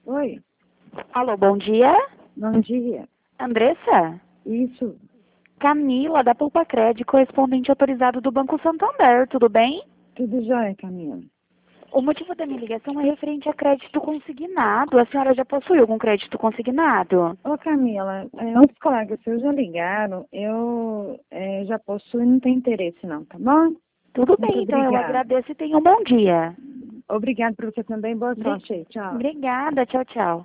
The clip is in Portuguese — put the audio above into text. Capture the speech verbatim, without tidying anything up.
Oi, Alô, bom dia. bom dia. Andressa? Isso, Camila, da Poupa Crédito, correspondente autorizado do Banco Santander, tudo bem? tudo jóia, Camila? O motivo da minha ligação é referente a crédito consignado. A senhora já possui algum crédito consignado? Ô, Camila, é, uns colegas seus já ligaram, eu é, já possuo e não tenho interesse não, tá bom? Tudo Muito bem, então eu obrigada. agradeço e tenha um bom dia. Obrigada por você também, boa Obri- sorte aí, tchau. Obrigada, tchau, tchau.